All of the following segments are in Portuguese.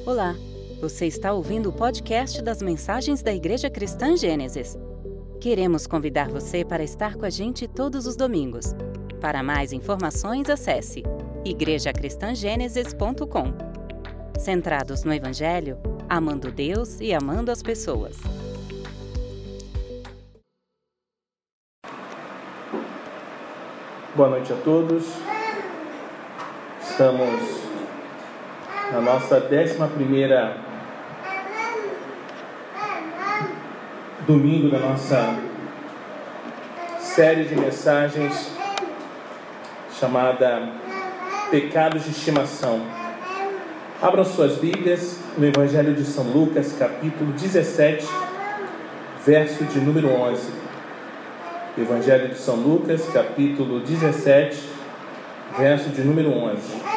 Olá, você está ouvindo o podcast das mensagens da Igreja Cristã Gênesis. Queremos convidar você para estar com a gente todos os domingos. Para mais informações, acesse igrejacristangênesis.com. Centrados no Evangelho, amando Deus e amando as pessoas. Boa noite a todos. Estamos na nossa 11ª domingo da nossa série de mensagens chamada Pecados de Estimação. Abram suas Bíblias no Evangelho de São Lucas, capítulo 17, verso de número 11. Evangelho de São Lucas, capítulo 17, verso de número 11.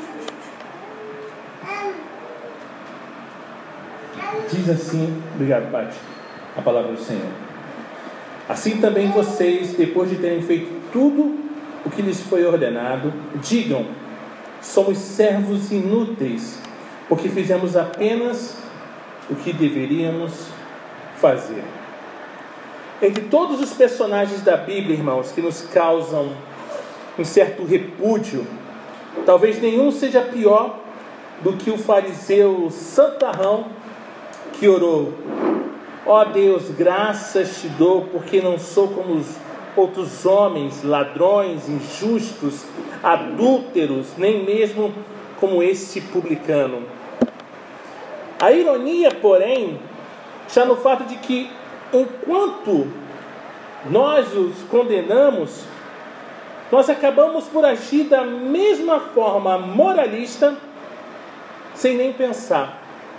Diz assim, obrigado, Paty, a palavra do Senhor. Assim também vocês, depois de terem feito tudo o que lhes foi ordenado, digam: somos servos inúteis, porque fizemos apenas o que deveríamos fazer. Entre todos os personagens da Bíblia, irmãos, que nos causam um certo repúdio, talvez nenhum seja pior do que o fariseu santarrão que orou: ó Deus, graças te dou, porque não sou como os outros homens, ladrões, injustos, adúlteros, nem mesmo como este publicano. A ironia, porém, está no fato de que, enquanto nós os condenamos, nós acabamos por agir da mesma forma moralista, sem nem pensar.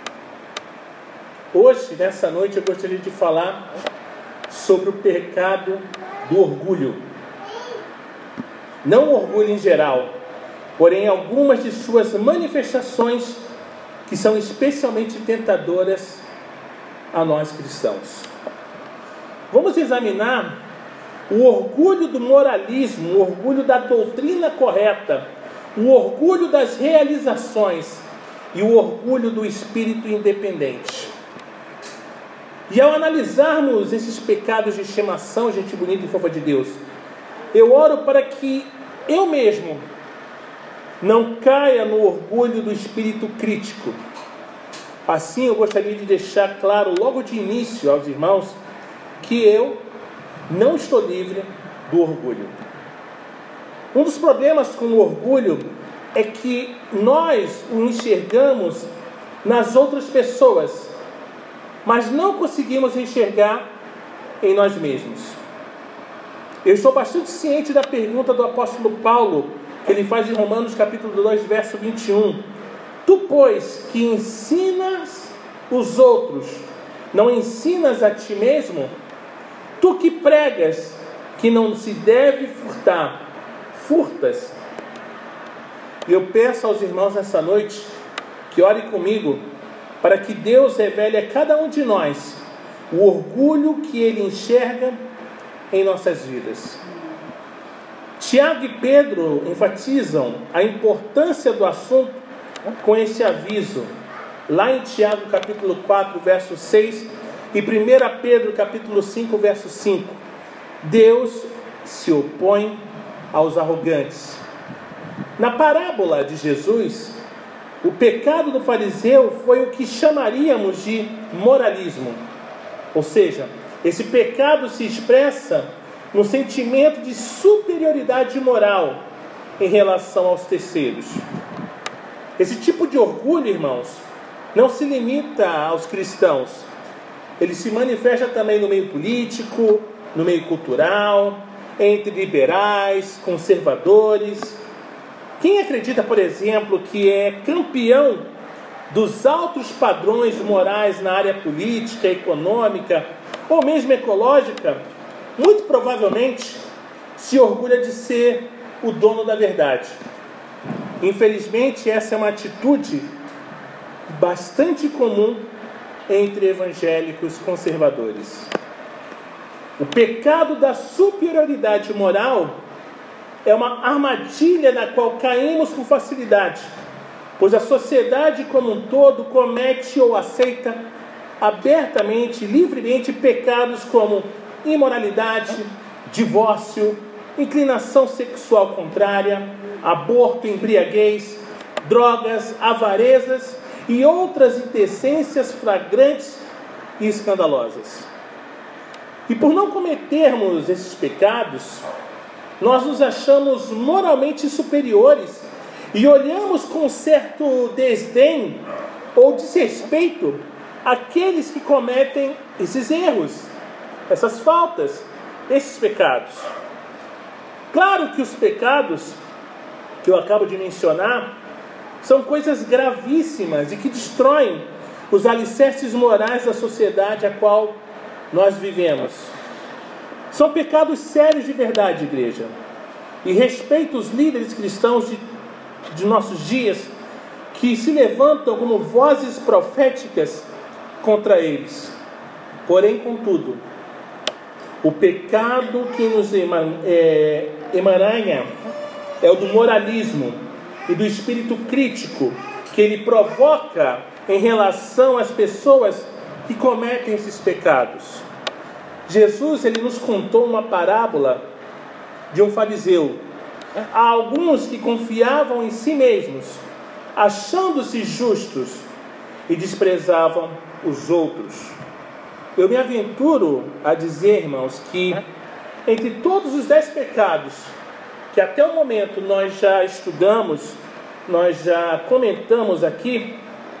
Hoje, nessa noite, eu gostaria de falar sobre o pecado do orgulho. Não o orgulho em geral, porém algumas de suas manifestações que são especialmente tentadoras a nós cristãos. Vamos examinar o orgulho do moralismo, o orgulho da doutrina correta, o orgulho das realizações e o orgulho do espírito independente. E ao analisarmos esses pecados de estimação, gente bonita e fofa de Deus, eu oro para que eu mesmo não caia no orgulho do espírito crítico. Assim, eu gostaria de deixar claro logo de início aos irmãos que eu não estou livre do orgulho. Um dos problemas com o orgulho é que nós o enxergamos nas outras pessoas, mas não conseguimos enxergar em nós mesmos. Eu estou bastante ciente da pergunta do apóstolo Paulo, que ele faz em Romanos capítulo 2, verso 21. Tu, pois, que ensinas os outros, não ensinas a ti mesmo? Tu que pregas que não se deve furtar, furtas? E eu peço aos irmãos nessa noite que orem comigo, para que Deus revele a cada um de nós o orgulho que Ele enxerga em nossas vidas. Tiago e Pedro enfatizam a importância do assunto com esse aviso, lá em Tiago capítulo 4, verso 6, e 1 Pedro capítulo 5, verso 5. Deus se opõe aos arrogantes. Na parábola de Jesus, o pecado do fariseu foi o que chamaríamos de moralismo. Ou seja, esse pecado se expressa no sentimento de superioridade moral em relação aos terceiros. Esse tipo de orgulho, irmãos, não se limita aos cristãos. Ele se manifesta também no meio político, no meio cultural, entre liberais, conservadores. Quem acredita, por exemplo, que é campeão dos altos padrões morais na área política, econômica ou mesmo ecológica, muito provavelmente se orgulha de ser o dono da verdade. Infelizmente, essa é uma atitude bastante comum entre evangélicos conservadores. O pecado da superioridade moral é uma armadilha na qual caímos com facilidade, pois a sociedade como um todo comete ou aceita abertamente, livremente, pecados como imoralidade, divórcio, inclinação sexual contrária, aborto, embriaguez, drogas, avarezas e outras indecências flagrantes e escandalosas. E por não cometermos esses pecados, nós nos achamos moralmente superiores e olhamos com certo desdém ou desrespeito aqueles que cometem esses erros, essas faltas, esses pecados. Claro que os pecados que eu acabo de mencionar são coisas gravíssimas e que destroem os alicerces morais da sociedade a qual nós vivemos. São pecados sérios de verdade, igreja. E respeito os líderes cristãos de nossos dias que se levantam como vozes proféticas contra eles. Porém, contudo, o pecado que nos emaranha é o do moralismo e do espírito crítico que ele provoca em relação às pessoas que cometem esses pecados. Jesus, ele nos contou uma parábola de um fariseu. Há alguns que confiavam em si mesmos, achando-se justos, e desprezavam os outros. Eu me aventuro a dizer, irmãos, que entre todos os 10 pecados que até o momento nós já estudamos, nós já comentamos aqui,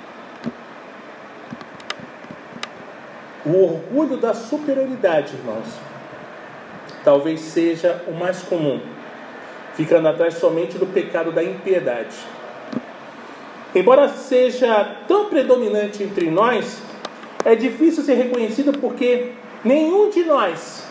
o orgulho da superioridade, irmãos, talvez seja o mais comum, ficando atrás somente do pecado da impiedade. Embora seja tão predominante entre nós, é difícil ser reconhecido porque nenhum de nós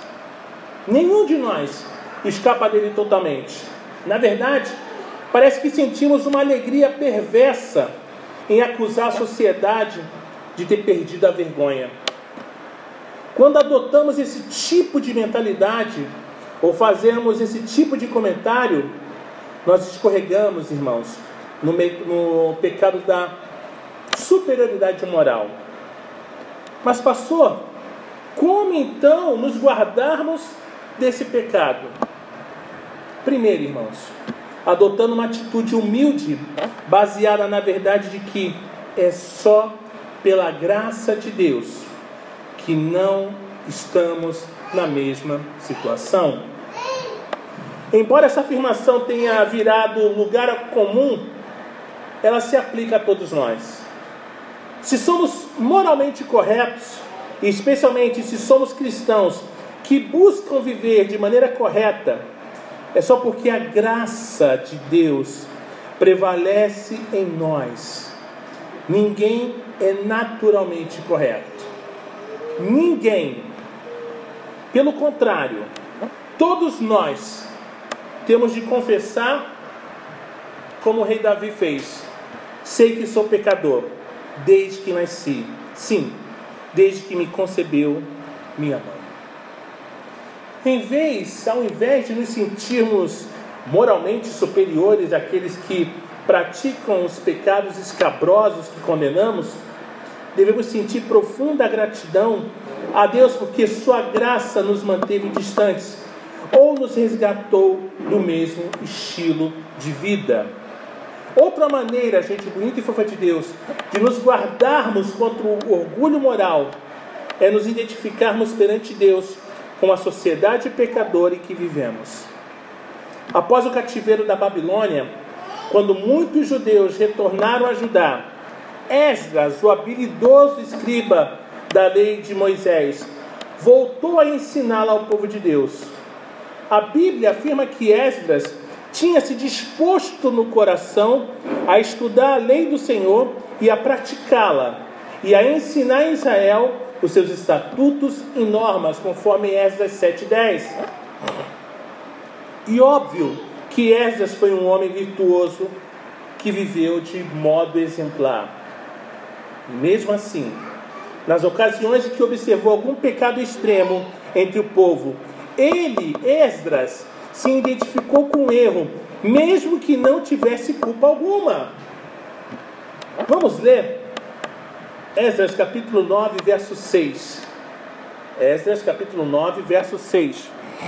escapa dele totalmente. Na verdade, parece que sentimos uma alegria perversa em acusar a sociedade de ter perdido a vergonha. Quando adotamos esse tipo de mentalidade ou fazemos esse tipo de comentário, nós escorregamos, irmãos, no pecado da superioridade moral. Mas, pastor, como então nos guardarmos desse pecado? Primeiro, irmãos, adotando uma atitude humilde, baseada na verdade de que é só pela graça de Deus que não estamos na mesma situação. Embora essa afirmação tenha virado lugar comum, ela se aplica a todos nós. Se somos moralmente corretos, e especialmente se somos cristãos que buscam viver de maneira correta, é só porque a graça de Deus prevalece em nós. Ninguém é naturalmente correto. Ninguém. Pelo contrário, todos nós temos de confessar como o rei Davi fez: sei que sou pecador desde que nasci. Sim, desde que me concebeu minha mãe. Ao invés de nos sentirmos moralmente superiores àqueles que praticam os pecados escabrosos que condenamos, devemos sentir profunda gratidão a Deus porque sua graça nos manteve distantes ou nos resgatou do mesmo estilo de vida. Outra maneira, gente bonita e fofa de Deus, de nos guardarmos contra o orgulho moral é nos identificarmos perante Deus com a sociedade pecadora em que vivemos. Após o cativeiro da Babilônia, quando muitos judeus retornaram a Judá, Esdras, o habilidoso escriba da lei de Moisés, voltou a ensiná-la ao povo de Deus. A Bíblia afirma que Esdras tinha se disposto no coração a estudar a lei do Senhor e a praticá-la, e a ensinar a Israel os seus estatutos e normas, conforme Esdras 7:10. E óbvio que Esdras foi um homem virtuoso que viveu de modo exemplar. E mesmo assim, nas ocasiões em que observou algum pecado extremo entre o povo, ele, Esdras, se identificou com o erro, mesmo que não tivesse culpa alguma. Vamos ler Esdras capítulo 9, verso 6. Esdras capítulo 9, verso 6.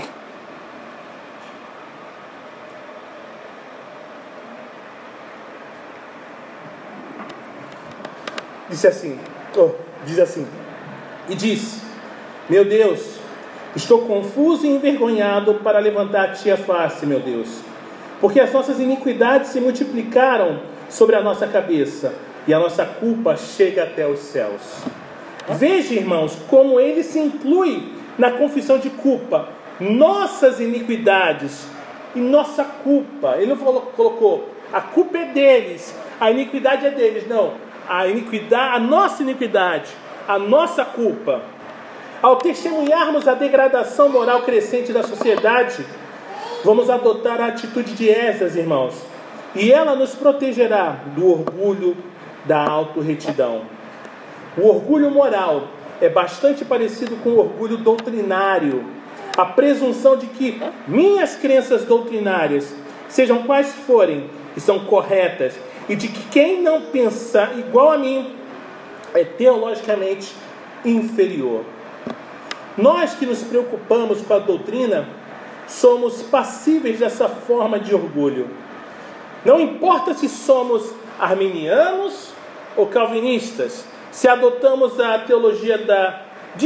Diz assim: e disse: meu Deus, estou confuso e envergonhado para levantar a ti a face, meu Deus, porque as nossas iniquidades se multiplicaram sobre a nossa cabeça, e a nossa culpa chega até os céus. Veja, irmãos, como ele se inclui na confissão de culpa. Nossas iniquidades e nossa culpa. Ele não colocou, a culpa é deles, a iniquidade é deles. Não, a nossa iniquidade, a nossa culpa. Ao testemunharmos a degradação moral crescente da sociedade, vamos adotar a atitude de Esdras, irmãos, e ela nos protegerá do orgulho da autorretidão. O orgulho moral é bastante parecido com o orgulho doutrinário, a presunção de que minhas crenças doutrinárias, sejam quais forem, são corretas, e de que quem não pensa igual a mim é teologicamente inferior. Nós que nos preocupamos com a doutrina somos passíveis dessa forma de orgulho. Não importa se somos arminianos ou calvinistas, se adotamos a teologia da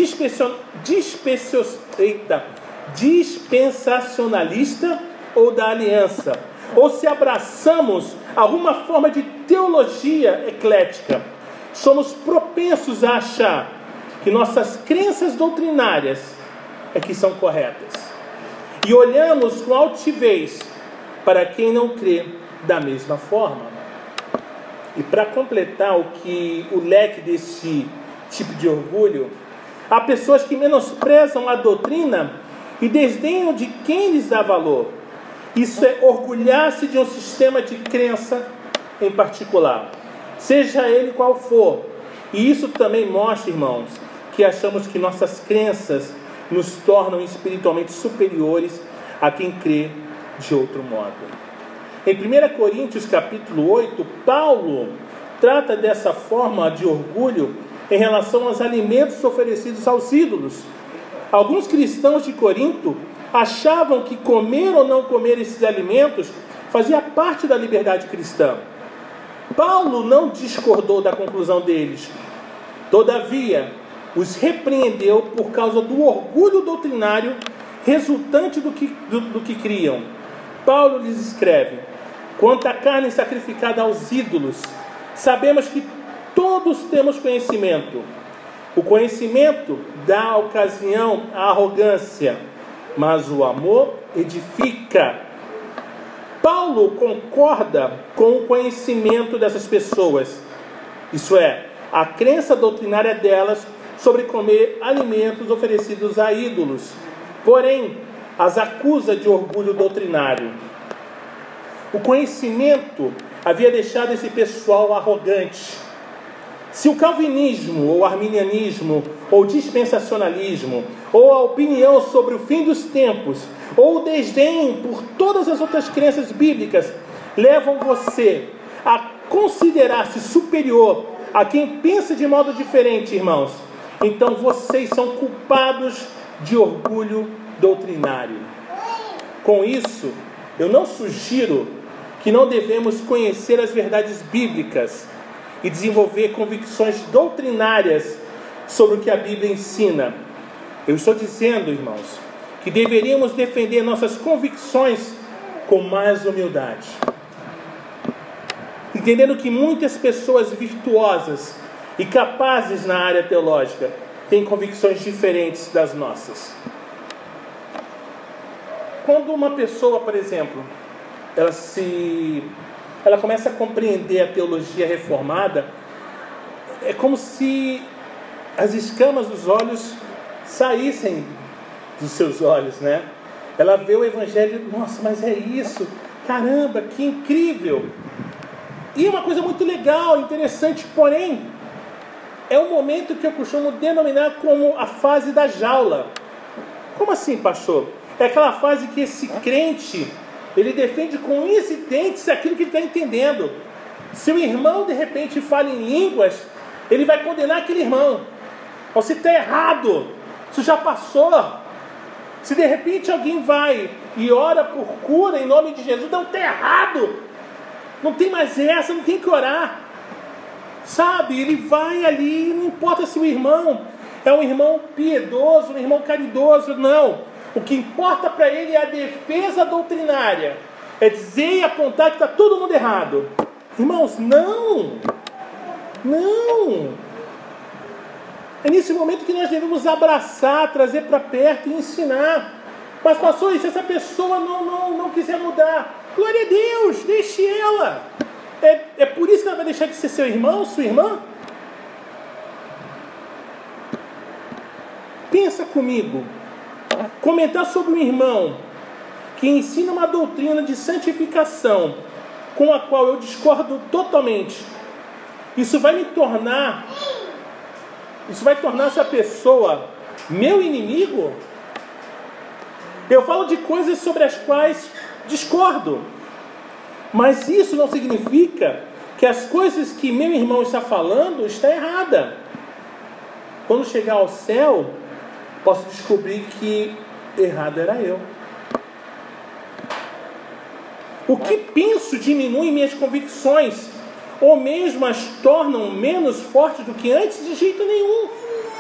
dispensacionalista ou da aliança, ou se abraçamos alguma forma de teologia eclética, somos propensos a achar que nossas crenças doutrinárias é que são corretas. E olhamos com altivez para quem não crê da mesma forma. E para completar o leque desse tipo de orgulho, há pessoas que menosprezam a doutrina e desdenham de quem lhes dá valor. Isso é orgulhar-se de um sistema de crença em particular, seja ele qual for. E isso também mostra, irmãos, que achamos que nossas crenças nos tornam espiritualmente superiores a quem crê de outro modo. Em 1 Coríntios capítulo 8, Paulo trata dessa forma de orgulho em relação aos alimentos oferecidos aos ídolos. Alguns cristãos de Corinto achavam que comer ou não comer esses alimentos fazia parte da liberdade cristã. Paulo não discordou da conclusão deles. Todavia, os repreendeu por causa do orgulho doutrinário resultante do que criam. Paulo lhes escreve: quanto à carne sacrificada aos ídolos, sabemos que todos temos conhecimento. O conhecimento dá ocasião à arrogância, mas o amor edifica. Paulo concorda com o conhecimento dessas pessoas, isso é, a crença doutrinária delas sobre comer alimentos oferecidos a ídolos. Porém, as acusa de orgulho doutrinário. O conhecimento havia deixado esse pessoal arrogante. Se o calvinismo, ou arminianismo, ou dispensacionalismo, ou a opinião sobre o fim dos tempos, ou o desdém por todas as outras crenças bíblicas levam você a considerar-se superior a quem pensa de modo diferente, irmãos, então vocês são culpados de orgulho doutrinário. Com isso, eu não sugiro que não devemos conhecer as verdades bíblicas e desenvolver convicções doutrinárias sobre o que a Bíblia ensina. Eu estou dizendo, irmãos, que deveríamos defender nossas convicções com mais humildade, entendendo que muitas pessoas virtuosas e capazes na área teológica têm convicções diferentes das nossas. Quando uma pessoa, por exemplo, ela começa a compreender a teologia reformada, é como se as escamas dos olhos saíssem dos seus olhos, né? Ela vê o Evangelho, nossa, mas é isso, caramba, que incrível! E uma coisa muito legal, interessante, porém, é um momento que eu costumo denominar como a fase da jaula. Como assim, pastor? É aquela fase que esse crente, ele defende com unhas e dentes aquilo que ele está entendendo. Se o irmão de repente fala em línguas, ele vai condenar aquele irmão. Você está errado, isso já passou. Se de repente alguém vai e ora por cura em nome de Jesus, não, está errado. Não tem mais essa, não tem que orar. Sabe, ele vai ali, não importa se o irmão é um irmão piedoso, um irmão caridoso, não. O que importa para ele é a defesa doutrinária. É dizer e apontar que está todo mundo errado. Irmãos, não. É nesse momento que nós devemos abraçar, trazer para perto e ensinar. Mas pastor, e se essa pessoa não quiser mudar? Glória a Deus, deixe ela. É por isso que ela vai deixar de ser seu irmão, sua irmã? Pensa comigo. Comentar sobre um irmão que ensina uma doutrina de santificação com a qual eu discordo totalmente. Isso vai tornar essa pessoa meu inimigo? Eu falo de coisas sobre as quais discordo. Mas isso não significa que as coisas que meu irmão está falando está errada. Quando chegar ao céu, posso descobrir que errado era eu. O que penso diminui minhas convicções, ou mesmo as tornam menos fortes do que antes, de jeito nenhum.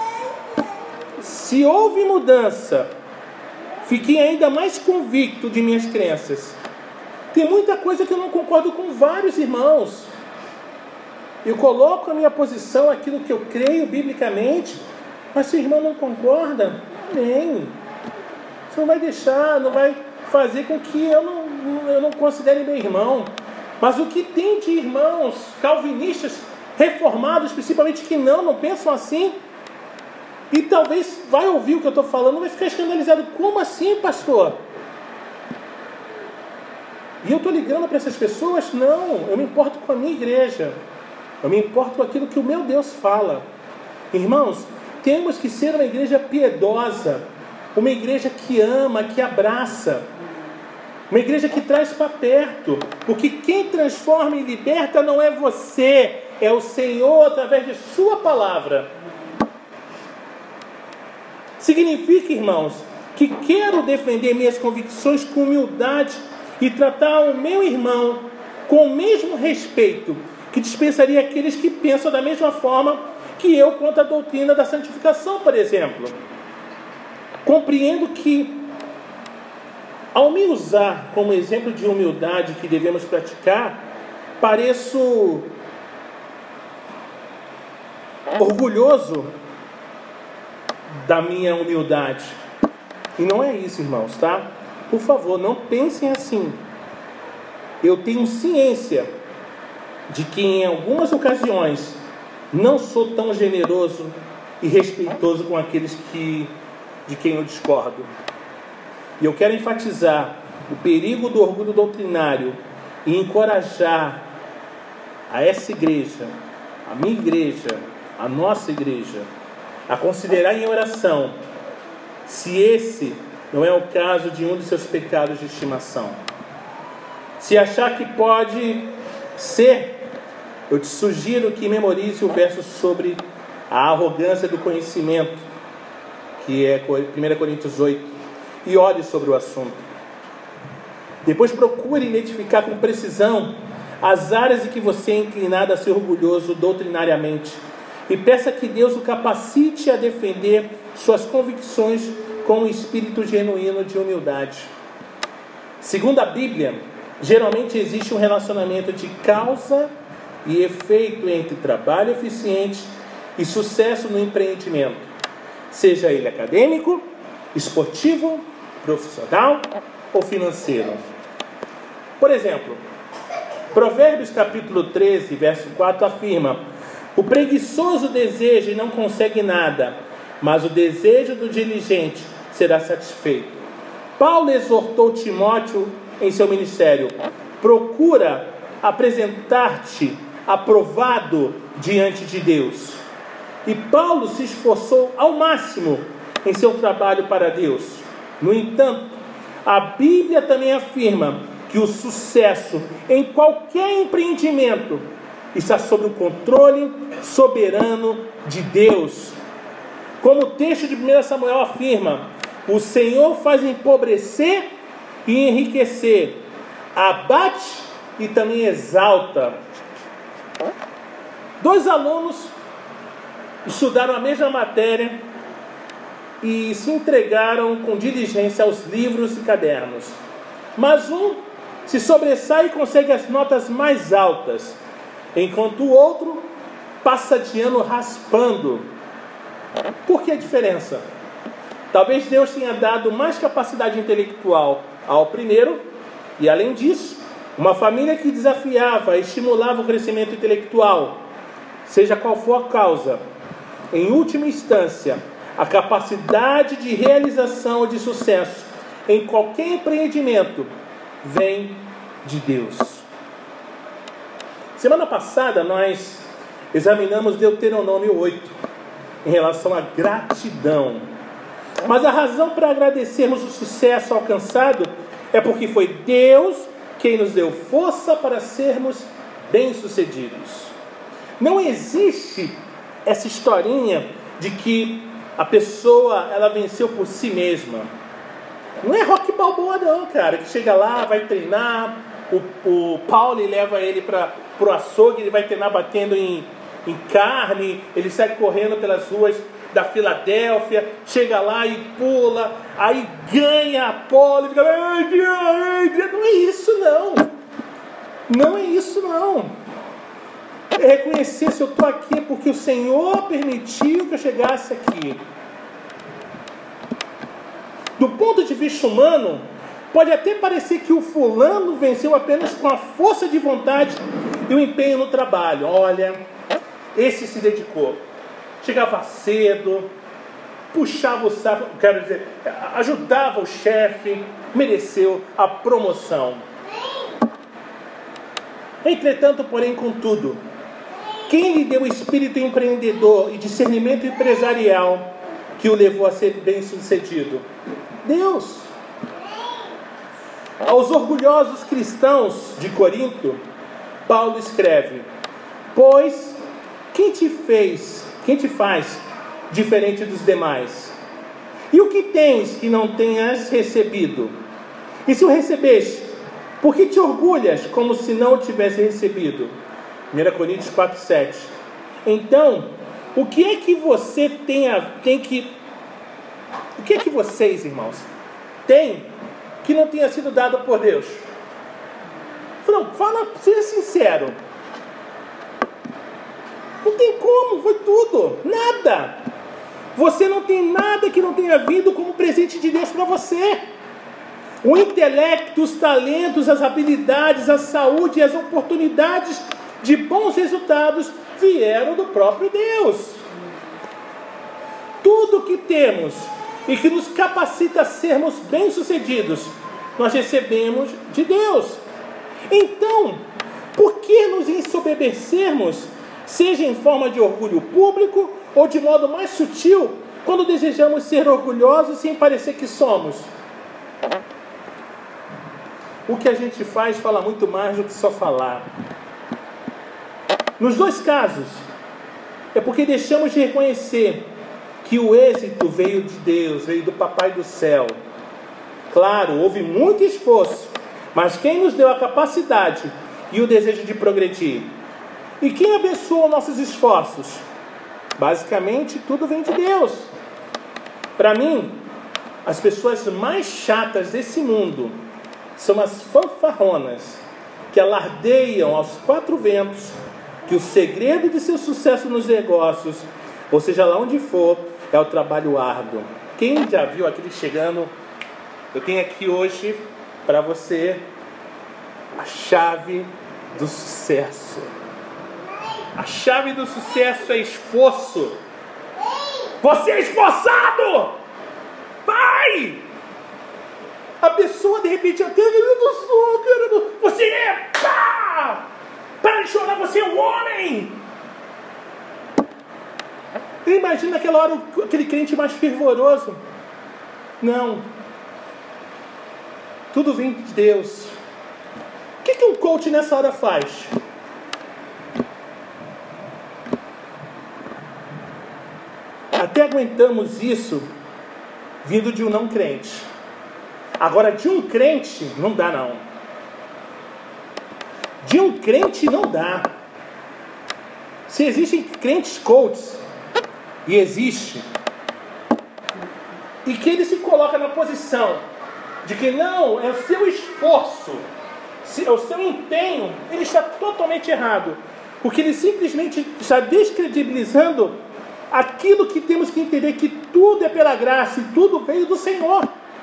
Se houve mudança, fiquei ainda mais convicto de minhas crenças. Tem muita coisa que eu não concordo com vários irmãos. Eu coloco a minha posição, aquilo que eu creio biblicamente, mas se o irmão não concorda, amém. Você não vai deixar, não vai fazer com que eu não considere meu irmão. Mas o que tem de irmãos calvinistas, reformados principalmente, que não pensam assim, e talvez vai ouvir o que eu estou falando, vai ficar escandalizado. Como assim, pastor? E eu estou ligando para essas pessoas? Não, eu me importo com a minha igreja. Eu me importo com aquilo que o meu Deus fala. Irmãos, temos que ser uma igreja piedosa, uma igreja que ama, que abraça, uma igreja que traz para perto, porque quem transforma e liberta não é você, é o Senhor através de sua palavra. Significa, irmãos, que quero defender minhas convicções com humildade e tratar o meu irmão com o mesmo respeito que dispensaria aqueles que pensam da mesma forma que eu quanto à doutrina da santificação, por exemplo. Compreendo que, ao me usar como exemplo de humildade que devemos praticar, pareço orgulhoso da minha humildade. E não é isso, irmãos, tá? Por favor, não pensem assim. Eu tenho ciência de que em algumas ocasiões não sou tão generoso e respeitoso com aqueles de quem eu discordo. E eu quero enfatizar o perigo do orgulho doutrinário e encorajar a essa igreja, a minha igreja, a nossa igreja, a considerar em oração se esse não é o caso de um de seus pecados de estimação. Se achar que pode ser, eu te sugiro que memorize o verso sobre a arrogância do conhecimento, que é 1 Coríntios 8, e ore sobre o assunto. Depois procure identificar com precisão as áreas em que você é inclinado a ser orgulhoso doutrinariamente, e peça que Deus o capacite a defender suas convicções com um espírito genuíno de humildade. Segundo a Bíblia, geralmente existe um relacionamento de causa e efeito entre trabalho eficiente e sucesso no empreendimento, seja ele acadêmico, esportivo, profissional ou financeiro. Por exemplo, Provérbios capítulo 13, verso 4 afirma: o preguiçoso deseja e não consegue nada, mas o desejo do diligente será satisfeito. Paulo exortou Timóteo em seu ministério: procura apresentar-te aprovado diante de Deus. E Paulo se esforçou ao máximo em seu trabalho para Deus. No entanto, a Bíblia também afirma que o sucesso em qualquer empreendimento está sob o controle soberano de Deus. Como o texto de 1 Samuel afirma, o Senhor faz empobrecer e enriquecer, abate e também exalta. 2 alunos estudaram a mesma matéria e se entregaram com diligência aos livros e cadernos. Mas um se sobressai e consegue as notas mais altas, enquanto o outro passa de ano raspando. Por que a diferença? Talvez Deus tenha dado mais capacidade intelectual ao primeiro, e além disso, uma família que desafiava e estimulava o crescimento intelectual, seja qual for a causa. Em última instância, a capacidade de realização e de sucesso em qualquer empreendimento vem de Deus. Semana passada nós examinamos Deuteronômio 8 em relação à gratidão. Mas a razão para agradecermos o sucesso alcançado é porque foi Deus quem nos deu força para sermos bem-sucedidos. Não existe essa historinha de que a pessoa ela venceu por si mesma. Não é Rocky Balboa não, cara, que chega lá, vai treinar, o Paulo leva ele para o açougue, ele vai treinar batendo em carne, ele sai correndo pelas ruas da Filadélfia, chega lá e pula, aí ganha a pole, e fica, não é isso não. Não é isso não. É reconhecer se eu estou aqui porque o Senhor permitiu que eu chegasse aqui. Do ponto de vista humano, pode até parecer que o fulano venceu apenas com a força de vontade e o empenho no trabalho. Olha, esse se dedicou. Chegava cedo, puxava o saco, quero dizer, ajudava o chefe, mereceu a promoção. Entretanto, porém, contudo, quem lhe deu espírito empreendedor e discernimento empresarial que o levou a ser bem-sucedido? Deus. Aos orgulhosos cristãos de Corinto, Paulo escreve: pois quem te faz diferente dos demais? E o que tens que não tenhas recebido? E se o recebeste, por que te orgulhas como se não o tivesse recebido? 1 Coríntios 4:7. Então, o que é que você o que é que vocês, irmãos, têm que não tenha sido dado por Deus? Fala, seja sincero. Não tem como, foi tudo, nada. Você não tem nada que não tenha vindo como presente de Deus para você. O intelecto, os talentos, as habilidades, a saúde e as oportunidades de bons resultados vieram do próprio Deus. Tudo que temos e que nos capacita a sermos bem-sucedidos, nós recebemos de Deus. Então, por que nos ensoberbecermos, seja em forma de orgulho público ou de modo mais sutil, quando desejamos ser orgulhosos sem parecer que somos? O que a gente faz fala muito mais do que só falar. Nos dois casos, é porque deixamos de reconhecer que o êxito veio de Deus, veio do Papai do Céu. Claro, houve muito esforço, mas quem nos deu a capacidade e o desejo de progredir? E quem abençoou nossos esforços? Basicamente, tudo vem de Deus. Para mim, as pessoas mais chatas desse mundo são as fanfarronas que alardeiam aos quatro ventos que o segredo de seu sucesso nos negócios, ou seja lá onde for, é o trabalho árduo. Quem já viu aquele chegando? Eu tenho aqui hoje para você a chave do sucesso. A chave do sucesso é esforço. Você é esforçado! Vai! A pessoa de repente até você é pá! Para de chorar, você é um homem! Imagina aquela hora aquele crente mais fervoroso. Não. Tudo vem de Deus. O que um coach nessa hora faz? até aguentamos isso vindo de um não crente. Agora, de um crente, não dá não. De um crente não dá. Se existem crentes coaches, e existe, e que ele se coloca na posição de que não, é o seu esforço, é o seu empenho, ele está totalmente errado. Porque ele simplesmente está descredibilizando aquilo que temos que entender, que tudo é pela graça e tudo veio do Senhor.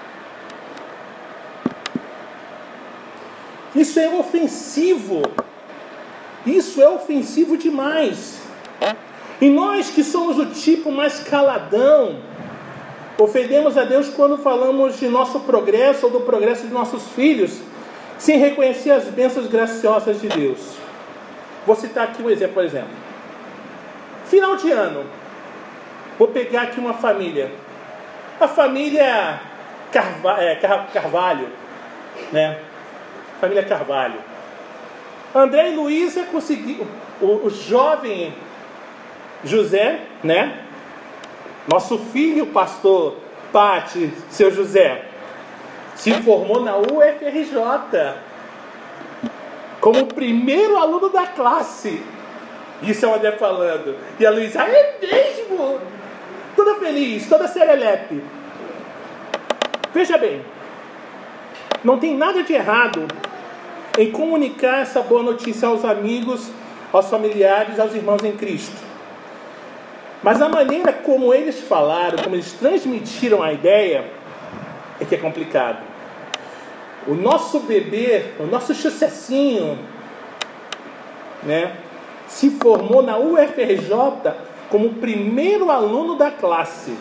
Isso é ofensivo. Isso é ofensivo demais. E nós que somos o tipo mais caladão, ofendemos a Deus quando falamos de nosso progresso ou do progresso de nossos filhos, sem reconhecer as bênçãos graciosas de Deus. Vou citar aqui um exemplo, por exemplo. Final de ano. Vou pegar aqui uma família. A família Carvalho, né? Família Carvalho. André e Luísa conseguiram, o jovem José, né? Nosso filho, pastor Pati, seu José, se formou na UFRJ como o primeiro aluno da classe. Isso é o André falando. E a Luísa, é mesmo? Toda feliz, toda serelepe. Veja bem, não tem nada de errado em comunicar essa boa notícia aos amigos, aos familiares, aos irmãos em Cristo. Mas a maneira como eles falaram, como eles transmitiram a ideia, é que é complicado. O nosso bebê, o nosso sucessinho, né, se formou na UFRJ como o primeiro aluno da classe.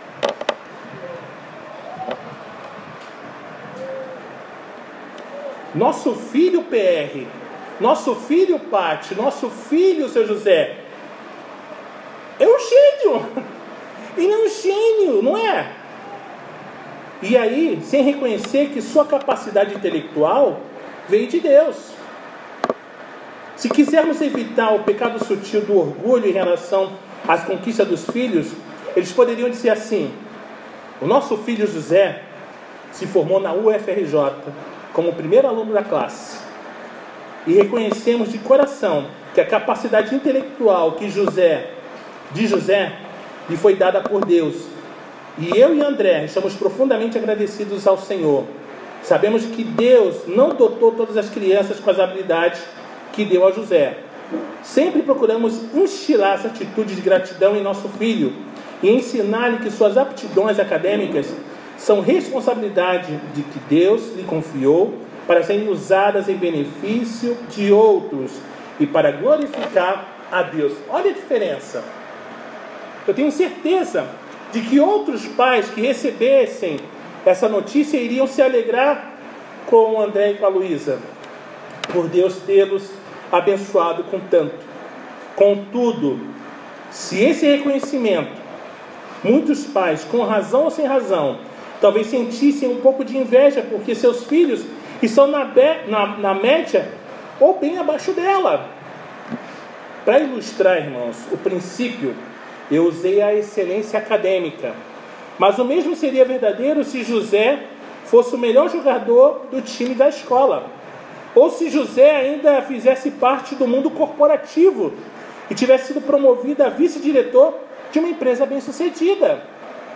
Nosso filho PR, nosso filho Pati, nosso filho seu José, é um gênio. Ele é um gênio, não é? E aí, sem reconhecer que sua capacidade intelectual veio de Deus. Se quisermos evitar o pecado sutil do orgulho em relação às conquistas dos filhos, eles poderiam dizer assim: o nosso filho José se formou na UFRJ como o primeiro aluno da classe. E reconhecemos de coração que a capacidade intelectual de José lhe foi dada por Deus. E eu e André estamos profundamente agradecidos ao Senhor. Sabemos que Deus não dotou todas as crianças com as habilidades que deu a José. Sempre procuramos instilar essa atitude de gratidão em nosso filho e ensinar-lhe que suas aptidões acadêmicas são responsabilidade de que Deus lhe confiou para serem usadas em benefício de outros e para glorificar a Deus. Olha a diferença. Eu tenho certeza de que outros pais que recebessem essa notícia iriam se alegrar com o André e com a Luísa, por Deus tê-los abençoado com tanto. Contudo, se esse reconhecimento, muitos pais, com razão ou sem razão, talvez sentissem um pouco de inveja porque seus filhos estão na média ou bem abaixo dela. Para ilustrar, irmãos, o princípio, eu usei a excelência acadêmica. Mas o mesmo seria verdadeiro se José fosse o melhor jogador do time da escola. Ou se José ainda fizesse parte do mundo corporativo e tivesse sido promovido a vice-diretor de uma empresa bem-sucedida.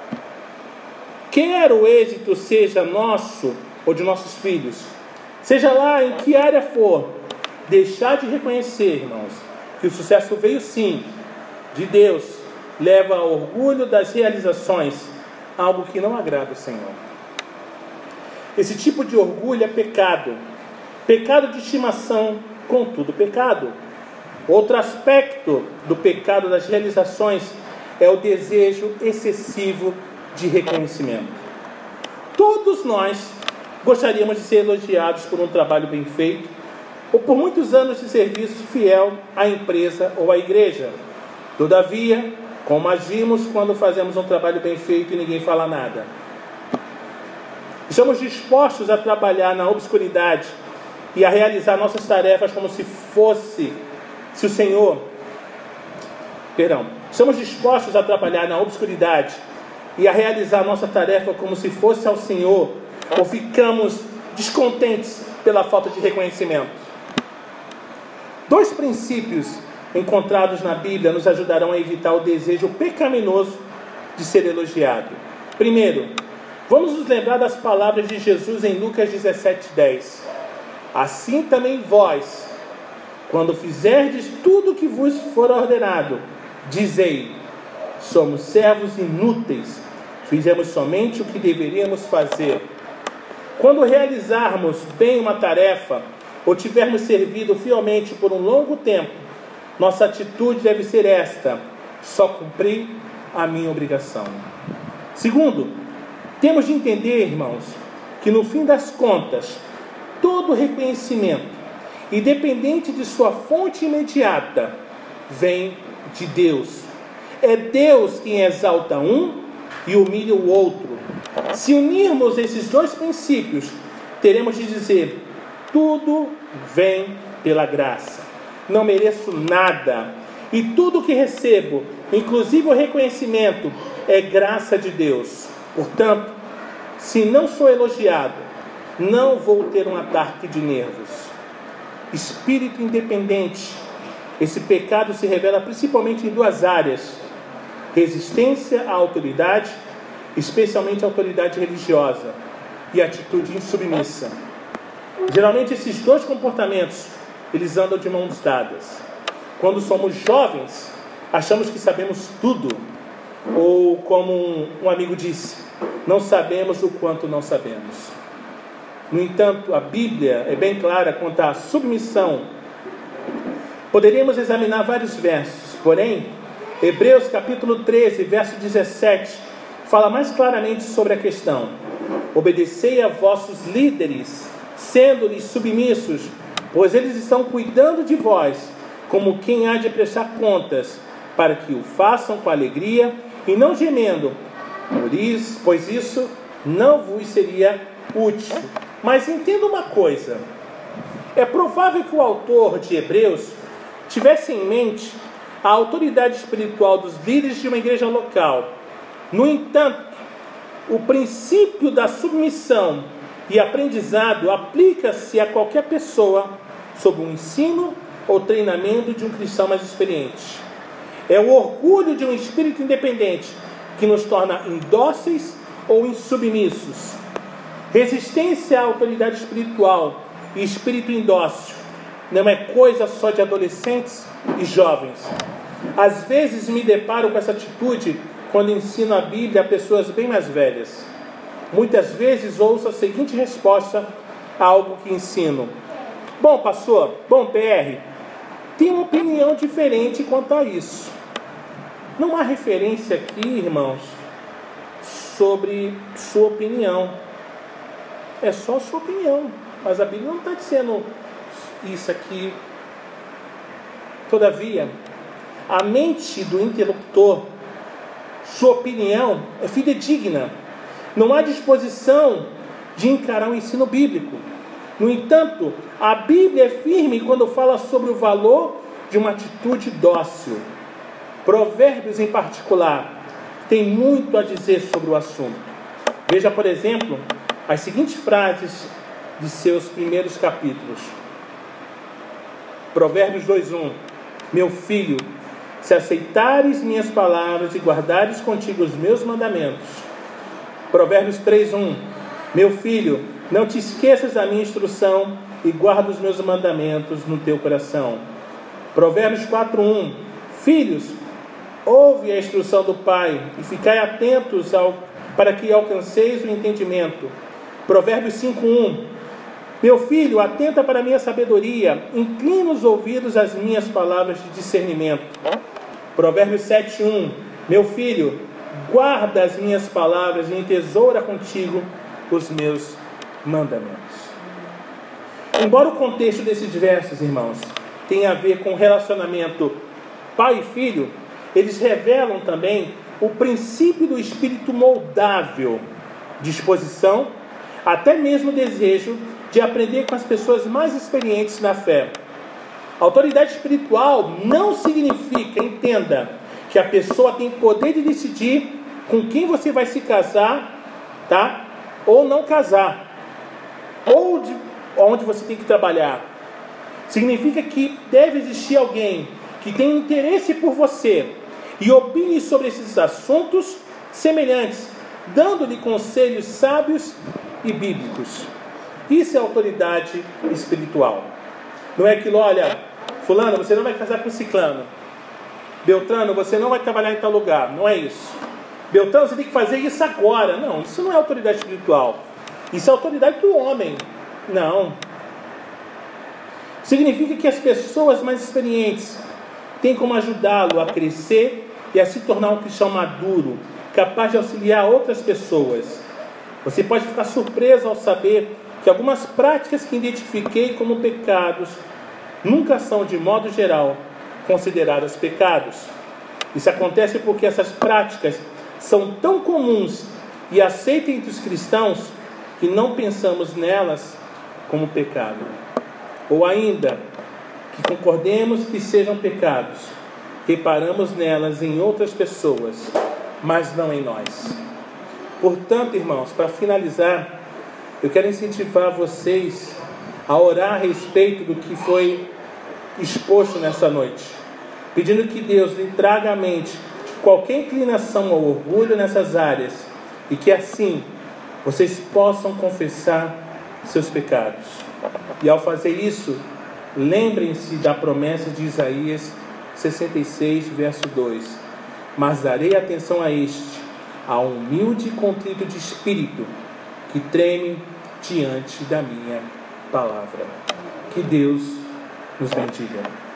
Quer o êxito seja nosso ou de nossos filhos, seja lá em que área for, deixar de reconhecer, irmãos, que o sucesso veio sim de Deus, leva ao orgulho das realizações, algo que não agrada o Senhor. Esse tipo de orgulho é pecado. Pecado de estimação, contudo pecado. Outro aspecto do pecado das realizações é o desejo excessivo de reconhecimento. Todos nós gostaríamos de ser elogiados por um trabalho bem feito ou por muitos anos de serviço fiel à empresa ou à igreja. Todavia, como agimos quando fazemos um trabalho bem feito e ninguém fala nada? Estamos dispostos a trabalhar na obscuridade e a realizar nossas tarefas como se Estamos dispostos a trabalhar na obscuridade e a realizar nossa tarefa como se fosse ao Senhor, ou ficamos descontentes pela falta de reconhecimento? 2 princípios encontrados na Bíblia nos ajudarão a evitar o desejo pecaminoso de ser elogiado. Primeiro, vamos nos lembrar das palavras de Jesus em Lucas 17:10. Assim também vós, quando fizerdes tudo o que vos for ordenado, dizei: somos servos inúteis, fizemos somente o que deveríamos fazer. Quando realizarmos bem uma tarefa, ou tivermos servido fielmente por um longo tempo, nossa atitude deve ser esta: só cumpri a minha obrigação. Segundo, temos de entender, irmãos, que no fim das contas, todo reconhecimento, independente de sua fonte imediata, vem de Deus. É Deus quem exalta um e humilha o outro. Se unirmos esses 2 princípios, teremos de dizer: tudo vem pela graça. Não mereço nada. E tudo que recebo, inclusive o reconhecimento, é graça de Deus. Portanto, se não sou elogiado, não vou ter um ataque de nervos. Espírito independente. Esse pecado se revela principalmente em 2 áreas: resistência à autoridade, especialmente à autoridade religiosa, e atitude insubmissa. Geralmente esses 2 comportamentos, eles andam de mãos dadas. Quando somos jovens, achamos que sabemos tudo, ou como um amigo disse, não sabemos o quanto não sabemos. No entanto, a Bíblia é bem clara quanto à submissão. Poderíamos examinar vários versos, porém, Hebreus capítulo 13, verso 17, fala mais claramente sobre a questão. Obedecei a vossos líderes, sendo-lhes submissos, pois eles estão cuidando de vós, como quem há de prestar contas, para que o façam com alegria e não gemendo, pois isso não vos seria útil. Mas entenda uma coisa: é provável que o autor de Hebreus tivesse em mente a autoridade espiritual dos líderes de uma igreja local. No entanto, o princípio da submissão e aprendizado aplica-se a qualquer pessoa sob o ensino ou treinamento de um cristão mais experiente. É o orgulho de um espírito independente que nos torna indóceis ou insubmissos. Resistência à autoridade espiritual e espírito indócil não é coisa só de adolescentes e jovens. Às vezes me deparo com essa atitude quando ensino a Bíblia a pessoas bem mais velhas. Muitas vezes ouço a seguinte resposta a algo que ensino: bom, pastor, bom, PR, tem uma opinião diferente quanto a isso. Não há referência aqui, irmãos, sobre sua opinião. É só sua opinião, mas a Bíblia não está dizendo isso aqui. Todavia, a mente do interlocutor, sua opinião é fidedigna. Não há disposição de encarar o ensino bíblico. No entanto, a Bíblia é firme quando fala sobre o valor de uma atitude dócil. Provérbios, em particular, tem muito a dizer sobre o assunto. Veja, por exemplo, as seguintes frases de seus primeiros capítulos. Provérbios 2:1. Meu filho, se aceitares minhas palavras e guardares contigo os meus mandamentos. Provérbios 3:1. Meu filho, não te esqueças da minha instrução e guarda os meus mandamentos no teu coração. Provérbios 4:1. Filhos, ouve a instrução do pai e ficai atentos para que alcanceis o entendimento. Provérbios 5:1. Meu filho, atenta para a minha sabedoria, inclina os ouvidos às minhas palavras de discernimento. Provérbios 7:1. Meu filho, guarda as minhas palavras e entesoura contigo os meus mandamentos. Embora o contexto desses versos, irmãos, tenha a ver com o relacionamento pai e filho, eles revelam também o princípio do espírito moldável, disposição, até mesmo desejo de aprender com as pessoas mais experientes na fé. Autoridade espiritual não significa, entenda, que a pessoa tem poder de decidir com quem você vai se casar, tá? Ou não casar, ou onde você tem que trabalhar. Significa que deve existir alguém que tem interesse por você e opine sobre esses assuntos semelhantes, dando-lhe conselhos sábios e bíblicos. Isso é autoridade espiritual. Não é aquilo, olha, fulano, você não vai casar com ciclano. Beltrano, você não vai trabalhar em tal lugar. Não é isso. Beltrano, você tem que fazer isso agora. Não, isso não é autoridade espiritual. Isso é autoridade do homem. Não. Significa que as pessoas mais experientes têm como ajudá-lo a crescer e a se tornar um cristão maduro, capaz de auxiliar outras pessoas. Você pode ficar surpreso ao saber que algumas práticas que identifiquei como pecados nunca são, de modo geral, consideradas pecados. Isso acontece porque essas práticas são tão comuns e aceitas entre os cristãos que não pensamos nelas como pecado. Ou ainda, que concordemos que sejam pecados, reparamos nelas em outras pessoas, mas não em nós. Portanto, irmãos, para finalizar, eu quero incentivar vocês a orar a respeito do que foi exposto nessa noite, pedindo que Deus lhe traga à mente qualquer inclinação ao orgulho nessas áreas e que assim vocês possam confessar seus pecados. E ao fazer isso, lembrem-se da promessa de Isaías 66, verso 2: mas darei atenção a este, ao humilde e contrito de espírito, que treme diante da minha palavra. Que Deus nos bendiga.